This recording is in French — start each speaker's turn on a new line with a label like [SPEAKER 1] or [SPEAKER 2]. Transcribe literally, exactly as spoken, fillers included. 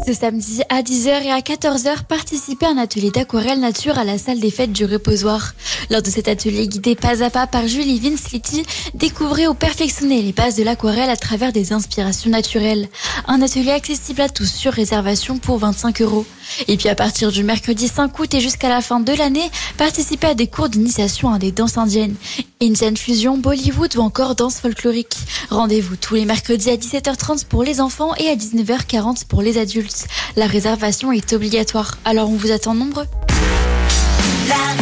[SPEAKER 1] Ce samedi à dix heures et à quatorze heures, participez à un atelier d'aquarelle nature à la salle des fêtes du Reposoir. Lors de cet atelier guidé pas à pas par Julie Vinsliti, découvrez ou perfectionnez les bases de l'aquarelle à travers des inspirations naturelles. Un atelier accessible à tous sur réservation pour vingt-cinq euros. Et puis à partir du mercredi cinq août et jusqu'à la fin de l'année, participez à des cours d'initiation à des danses indiennes, Indian Fusion, Bollywood ou encore danse folklorique. Rendez-vous tous les mercredis à dix-sept heures trente pour les enfants et à dix-neuf heures quarante pour les adultes. La réservation est obligatoire, alors on vous attend nombreux.
[SPEAKER 2] La